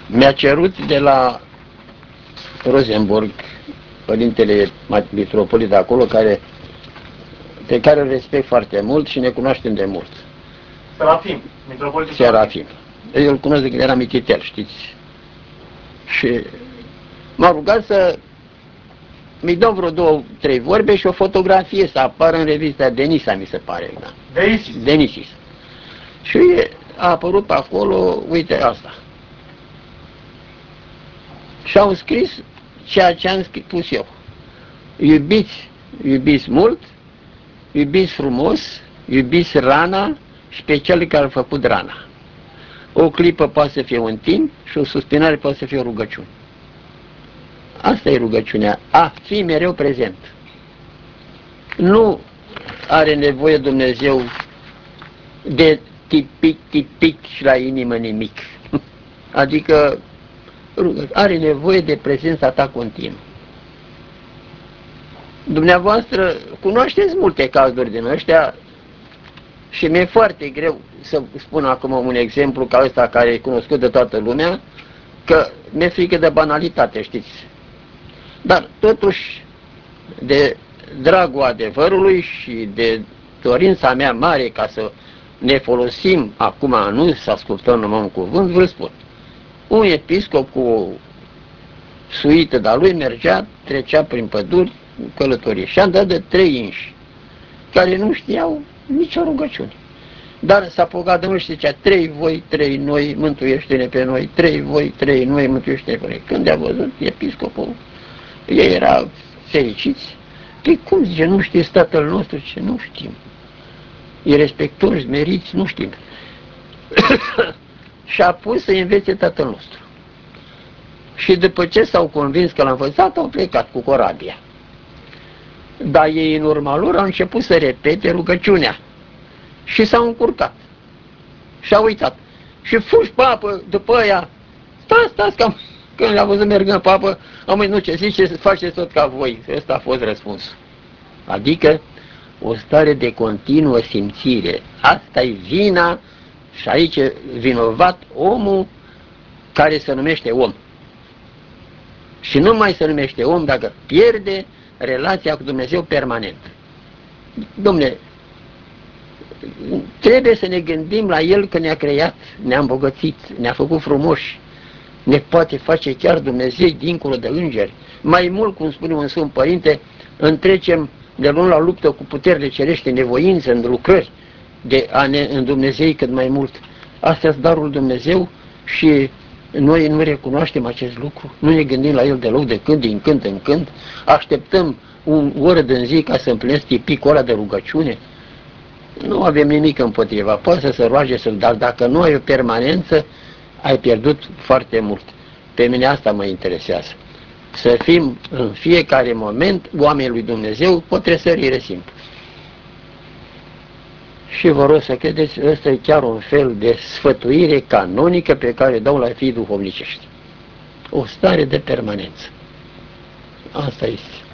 Mi-a cerut de la Rosenborg, părintele mitropolit de acolo, pe care îl respect foarte mult și ne cunoaștem de mult. Serafim, mitropolitul Serafim. Eu îl cunosc de când era mititel, știți? Și m-a rugat să mi dau vreo 2-3 vorbe și o fotografie să apară în revista Denisa, mi se pare. Da. Denisis. Și a apărut pe acolo, uite asta. Și au scris ceea ce am spus eu. Iubiți mult, iubiți frumos, iubiți rana și pe cel care a făcut rana. O clipă poate să fie un timp și o suspinare poate să fie o rugăciune. Asta e rugăciunea, a fi mereu prezent. Nu are nevoie Dumnezeu de tipic și la inimă nimic. Adică are nevoie de prezența ta continuă. Dumneavoastră cunoașteți multe cazuri din ăștia și mi-e foarte greu să spun acum un exemplu ca ăsta care e cunoscut de toată lumea, că mi-e frică de banalitate, știți. Dar totuși, de dragul adevărului și de dorința mea mare ca să ne folosim acum, nu să ascultăm numai un cuvânt, vă spun. Un episcop cu o suită de-a lui mergea, trecea prin păduri, călătorie și am dat de 3 inși, care nu știau nicio rugăciune. Dar s-a apucat Domnul și zicea, 3 voi, 3 noi, mântuiește-ne pe noi, 3 voi, 3 noi, mântuiește-ne pe noi. Când a văzut episcopul, ei erau fericiți. Păi cum zice, nu știți Tatăl nostru? Ce nu știm. E respectori, meriți, nu știm. Și a pus să învețe Tatăl nostru. Și după ce s-au convins că l-a învățat, au plecat cu corabia. Dar ei în urma lor au început să repete rugăciunea. Și s-au încurcat. Și au uitat. Și fugi pe apă după aia. Stați, că când le-a văzut mergând pe apă, am nu ce ziceți, faceți tot ca voi. Ăsta a fost răspunsul. Adică o stare de continuă simțire. Asta e vina și aici e vinovat omul care se numește om. Și nu mai se numește om dacă pierde relația cu Dumnezeu permanent. Dom'le, trebuie să ne gândim la El că ne-a creat, ne-a îmbogățit, ne-a făcut frumoși, ne poate face chiar Dumnezeu dincolo de îngeri. Mai mult, cum spune un Sfânt Părinte, întrecem de luăm la luptă cu puterile cerești, nevoință, în lucrări, de a ne îndumnezei cât mai mult. Astea sunt darul Dumnezeu și noi nu recunoaștem acest lucru, nu ne gândim la el deloc de când, din când în când, așteptăm o oră din zi ca să împlinesc tipicul ăla de rugăciune. Nu avem nimic împotriva, poate să se roage, dar dacă nu ai o permanență, ai pierdut foarte mult. Pe mine asta mă interesează. Să fim în fiecare moment oameni lui Dumnezeu cu o tresărire simplă. Și vă rog să credeți, ăsta e chiar un fel de sfătuire canonică pe care dau la fii duhovnicești. O stare de permanență. Asta este.